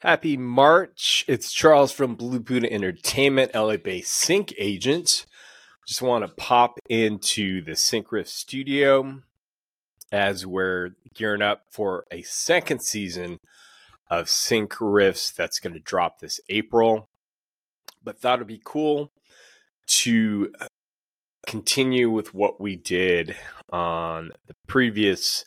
Happy March. It's Charles from Blue Buddha Entertainment, LA-based sync agent. Just want to pop into the Sync Riff studio as we're gearing up for a second season of Sync Riffs that's going to drop this April. But thought it'd be cool to continue with what we did on the previous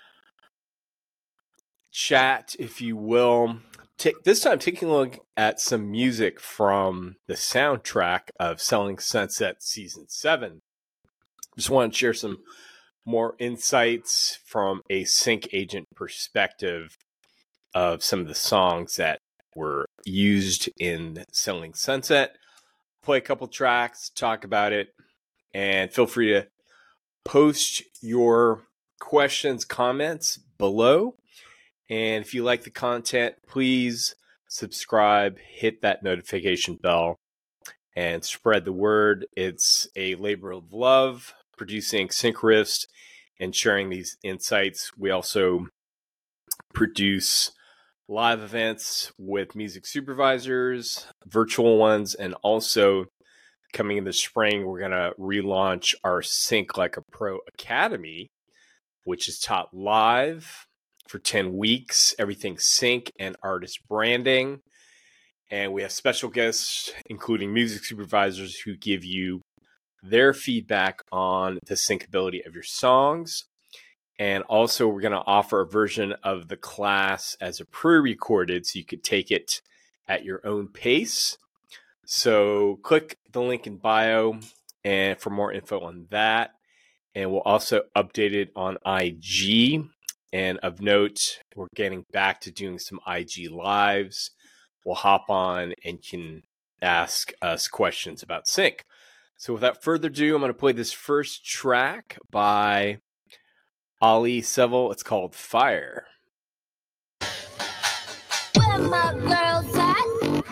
chat, if you will. This time, taking a look at some music from the soundtrack of Selling Sunset Season 7. Just want to share some more insights from a sync agent perspective of some of the songs that were used in Selling Sunset. Play a couple tracks, talk about it, and feel free to post your questions, comments below. And if you like the content, please subscribe, hit that notification bell, and spread the word. It's a labor of love, producing Sync Riffs and sharing these insights. We also produce live events with music supervisors, virtual ones, and also coming in the spring, we're going to relaunch our Sync Like a Pro Academy, which is taught live for 10 weeks, everything sync and artist branding. And we have special guests, including music supervisors, who give you their feedback on the syncability of your songs. And also, we're going to offer a version of the class as a pre-recorded, so you could take it at your own pace. So click the link in bio and for more info on that. And we'll also update it on IG. And of note, we're getting back to doing some IG lives. We'll hop on and can ask us questions about sync. So without further ado, I'm going to play this first track by Ali Seville. It's called Fire. Where my girls at?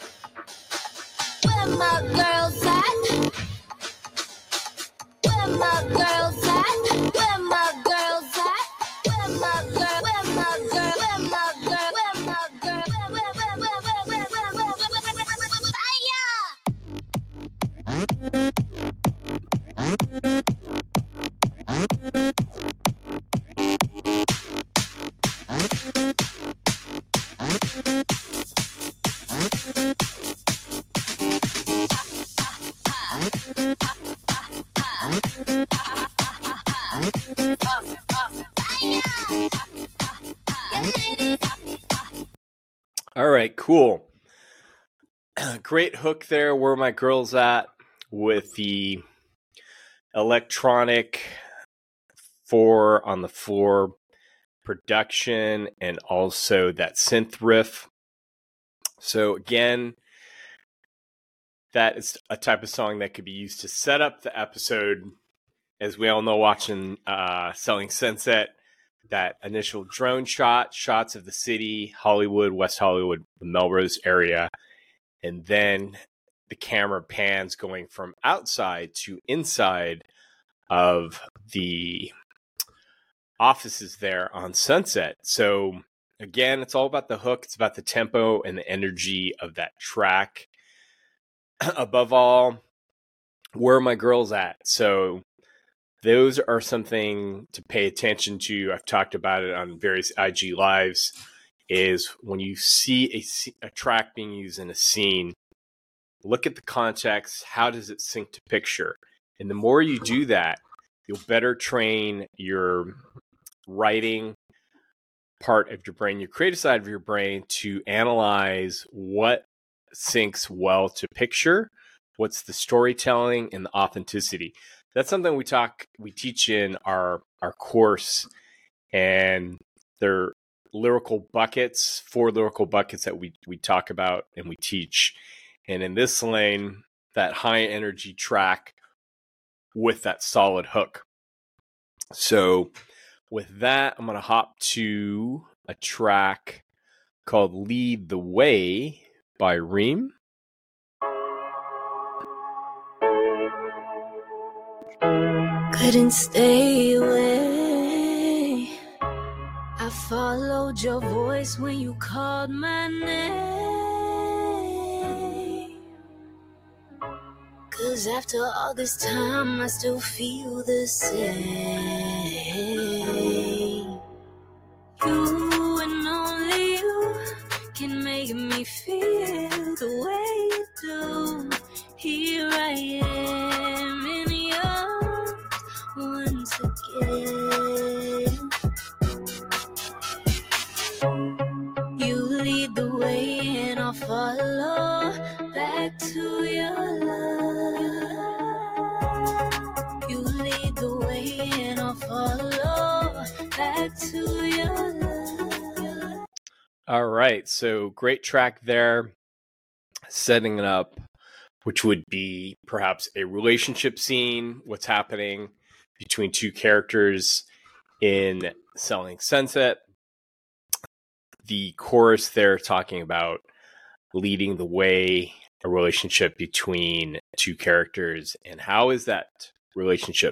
Where my girls at? Where my girls at? Where my girls at? Where my girl? Where my girl? Where my girl? Where my girl? All right, cool. Great hook there. Where my girls at with the electronic 4 on the floor production and also that synth riff. So again, that is a type of song that could be used to set up the episode. As we all know, watching Selling Sunset, that initial drone shots of the city, Hollywood, West Hollywood, the Melrose area, and then the camera pans going from outside to inside of the offices there on Sunset. So again, it's all about the hook. It's about the tempo and the energy of that track. Above all, where are my girls at? So those are something to pay attention to. I've talked about it on various IG lives, is when you see a track being used in a scene, look at the context. How does it sync to picture? And the more you do that, you'll better train your writing part of your brain, your creative side of your brain, to analyze what syncs well to picture, what's the storytelling and the authenticity. That's something we teach in our course, and they're lyrical buckets, 4 lyrical buckets that we talk about and we teach. And in this lane, that high energy track with that solid hook. So with that, I'm going to hop to a track called Lead the Way by Reem. Couldn't stay away. I followed your voice when you called my name. 'Cause after all this time, I still feel the same. You and only you can make me feel the way you do. Here I am in your once again. You lead the way and I'll follow back to your love. You lead the way and I'll follow back to your love. All right, so great track there, setting it up, which would be perhaps a relationship scene, what's happening between two characters in Selling Sunset. The chorus there talking about leading the way, a relationship between two characters, and how is that relationship?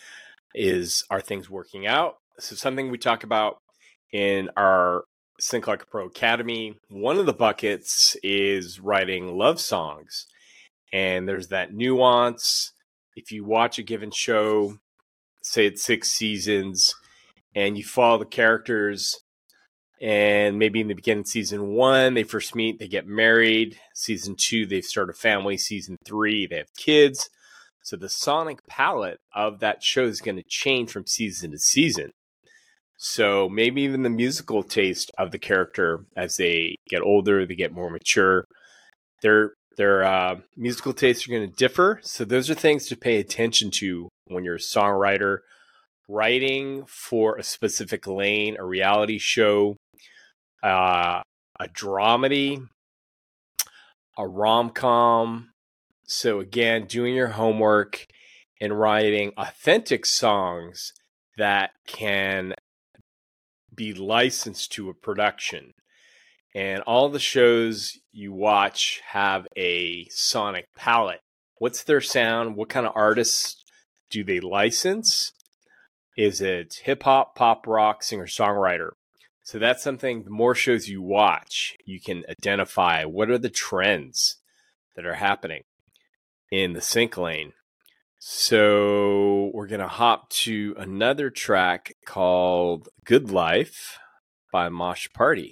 Are things working out? So something we talk about in our Sync Like a Pro Academy, one of the buckets is writing love songs. And there's that nuance. If you watch a given show, say it's 6 seasons, and you follow the characters, and maybe in the beginning of season 1, they first meet, they get married. Season 2, they start a family. Season 3, they have kids. So the sonic palette of that show is going to change from season to season. So maybe even the musical taste of the character as they get older, they get more mature. Their musical tastes are going to differ. So those are things to pay attention to when you're a songwriter, writing for a specific lane, a reality show, a dramedy, a rom-com. So again, doing your homework and writing authentic songs that can be licensed to a production. And all the shows you watch have a sonic palette. What's their sound? What kind of artists do they license? Is it hip hop, pop, rock, singer, songwriter? So that's something, the more shows you watch, you can identify what are the trends that are happening in the sync lane. So we're going to hop to another track called Good Life by Mosh Party.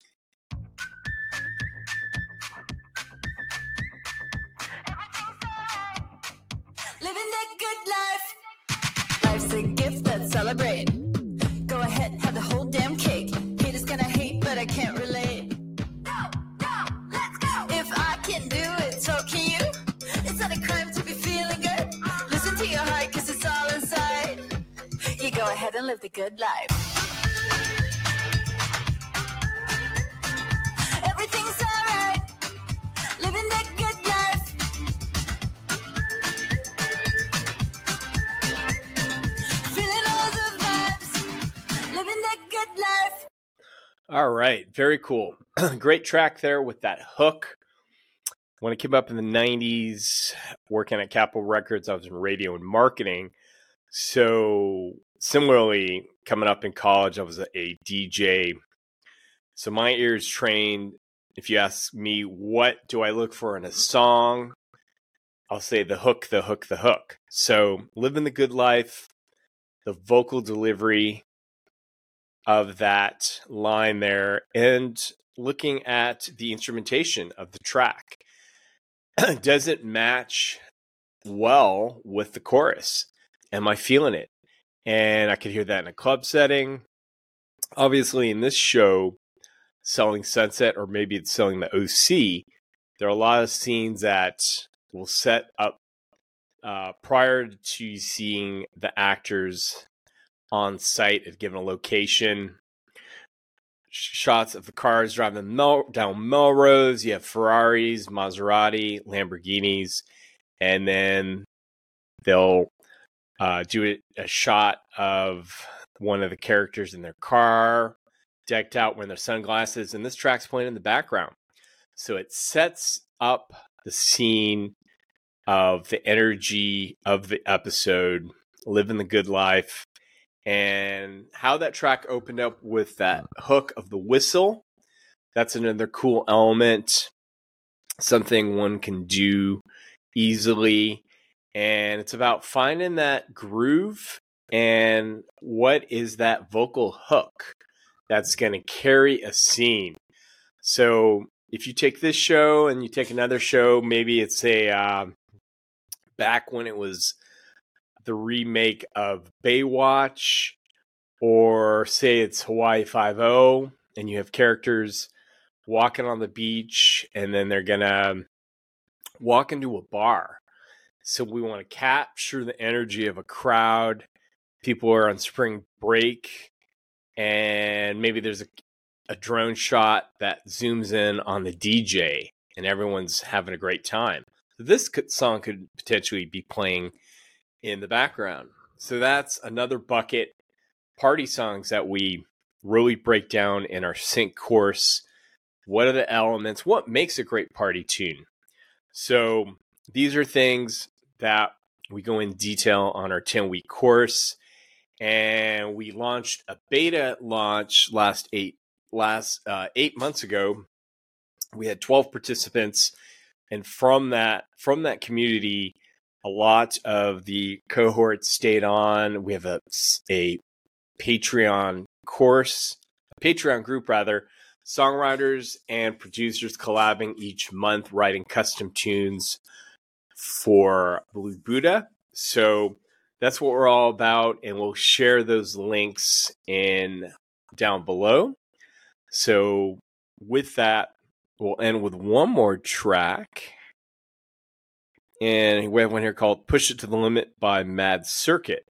Living that good life. Life's a gift, let's celebrate. Go ahead, have the whole damn cake. Haters gonna hate, but I can't relate. Go, let's go. If I can do it, so can you. It's not a crime to be feeling good. Listen to your heart, cause it's all inside. You go ahead and live the good life. Everything's alright. Living that good life. Feeling all the vibes. Living that good life. All right, very cool. Great track there with that hook. When I came up in the 90s, working at Capitol Records, I was in radio and marketing. So similarly, coming up in college, I was a DJ. So my ears trained. If you ask me, what do I look for in a song? I'll say the hook, the hook, the hook. So living the good life, the vocal delivery of that line there, and looking at the instrumentation of the track. Does it match well with the chorus? Am I feeling it? And I could hear that in a club setting. Obviously, in this show, Selling Sunset, or maybe it's Selling the OC, there are a lot of scenes that will set up prior to seeing the actors on site at given a location. Shots of the cars driving down Melrose. You have Ferraris, Maserati, Lamborghinis, and then they'll do a shot of one of the characters in their car, decked out wearing their sunglasses, and this track's playing in the background. So it sets up the scene of the energy of the episode, living the good life, And how that track opened up with that hook of the whistle, that's another cool element, something one can do easily. And it's about finding that groove and what is that vocal hook that's going to carry a scene. So if you take this show and you take another show, maybe it's back when it was the remake of Baywatch, or say it's Hawaii Five-0, and you have characters walking on the beach, and then they're gonna walk into a bar. So we want to capture the energy of a crowd. People are on spring break, and maybe there's a drone shot that zooms in on the DJ, and everyone's having a great time. So this song could potentially be playing in the background. So that's another bucket. Party songs that we really break down in our sync course. What are the elements? What makes a great party tune? So these are things that we go in detail on our 10-week course. And we launched a beta launch 8 months ago. We had 12 participants. And from that community, a lot of the cohorts stayed on. We have a Patreon course, a Patreon group rather, songwriters and producers collabing each month, writing custom tunes for Blue Buddha. So that's what we're all about, and we'll share those links down below. So with that, we'll end with one more track. And we have one here called Push It to the Limit by Mad Circuit.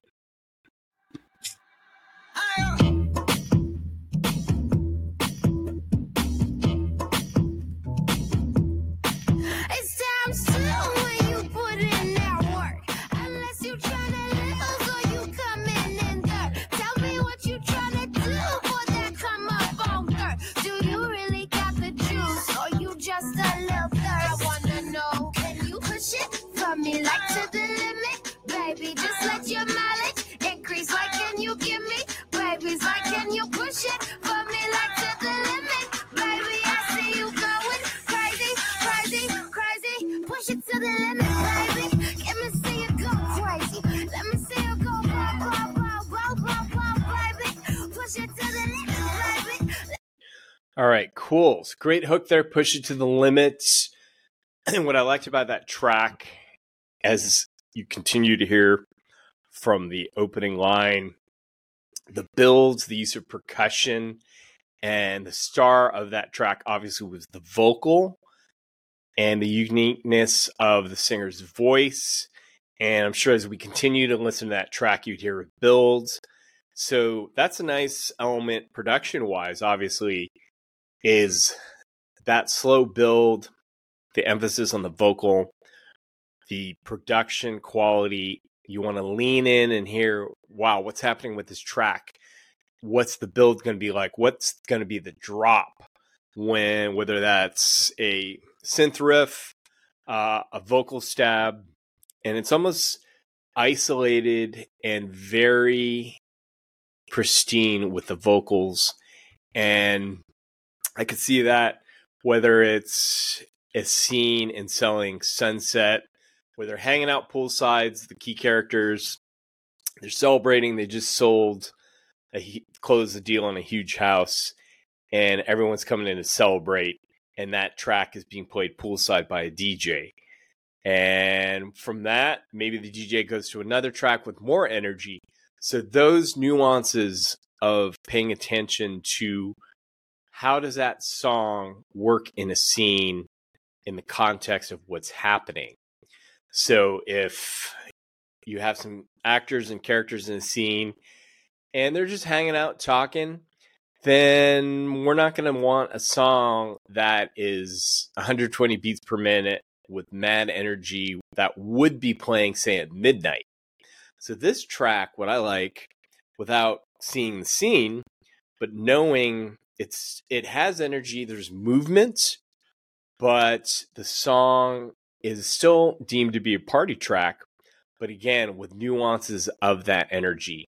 Me like to the limit, baby. Just let your mileage increase. Like, can you give me, baby's like, can you push it for me like to the limit, baby? I see you going crazy, crazy, crazy. Push it to the limit, baby. Let me see you go crazy. Let me see you go, baby. Push it to the limit, baby. All right, cool. It's a great hook there. Push it to the limit. And what I liked about that track, as you continue to hear from the opening line, the builds, the use of percussion, and the star of that track obviously was the vocal and the uniqueness of the singer's voice. And I'm sure as we continue to listen to that track, you'd hear it builds. So that's a nice element production-wise, obviously, is that slow build, the emphasis on the vocal, the production quality. You want to lean in and hear, wow, what's happening with this track? What's the build going to be like? What's going to be the drop whether that's a synth riff, a vocal stab, and it's almost isolated and very pristine with the vocals. And I could see that whether it's a scene in Selling Sunset, where they're hanging out poolsides, the key characters, they're celebrating. They just closed the deal on a huge house, and everyone's coming in to celebrate. And that track is being played poolside by a DJ. And from that, maybe the DJ goes to another track with more energy. So those nuances of paying attention to how does that song work in a scene in the context of what's happening. So if you have some actors and characters in a scene and they're just hanging out talking, then we're not going to want a song that is 120 beats per minute with mad energy that would be playing, say, at midnight. So this track, what I like, without seeing the scene, but knowing it has energy, there's movement, but the song is still deemed to be a party track, but again, with nuances of that energy.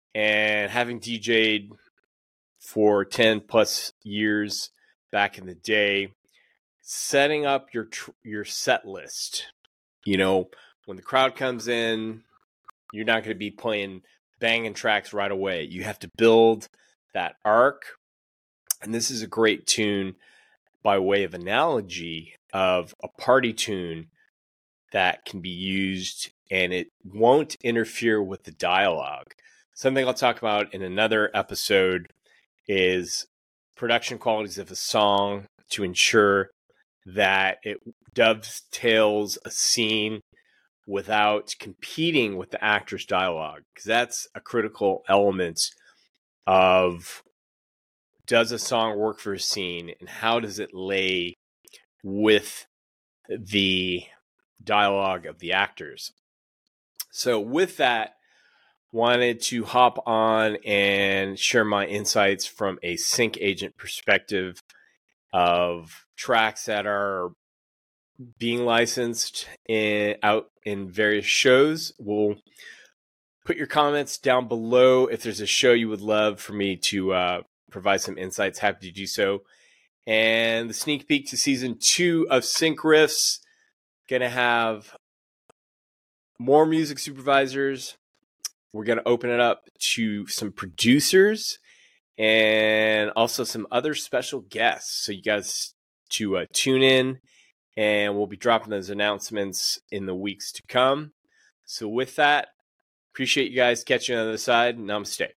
And having DJ'd for 10 plus years back in the day, setting up your set list, when the crowd comes in, you're not going to be playing banging tracks right away. You have to build that arc. And this is a great tune by way of analogy of a party tune that can be used, and it won't interfere with the dialogue. Something I'll talk about in another episode is production qualities of a song to ensure that it dovetails a scene without competing with the actor's dialogue, because that's a critical element of, does a song work for a scene, and how does it lay with the dialogue of the actors? So with that, wanted to hop on and share my insights from a sync agent perspective of tracks that are being licensed out in various shows. We'll put your comments down below. If there's a show you would love for me to provide some insights, happy to do so. And the sneak peek to season 2 of Sync Riffs, gonna have more music supervisors. We're gonna open it up to some producers and also some other special guests. So you guys to tune in, and we'll be dropping those announcements in the weeks to come. So with that, appreciate you guys catching on the other side. Namaste.